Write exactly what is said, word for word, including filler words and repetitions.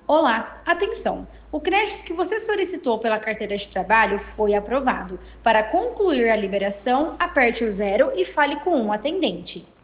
Olá, atenção! O crédito que você solicitou pela carteira de trabalho foi aprovado. Para concluir a liberação, aperte o zero e fale com um atendente.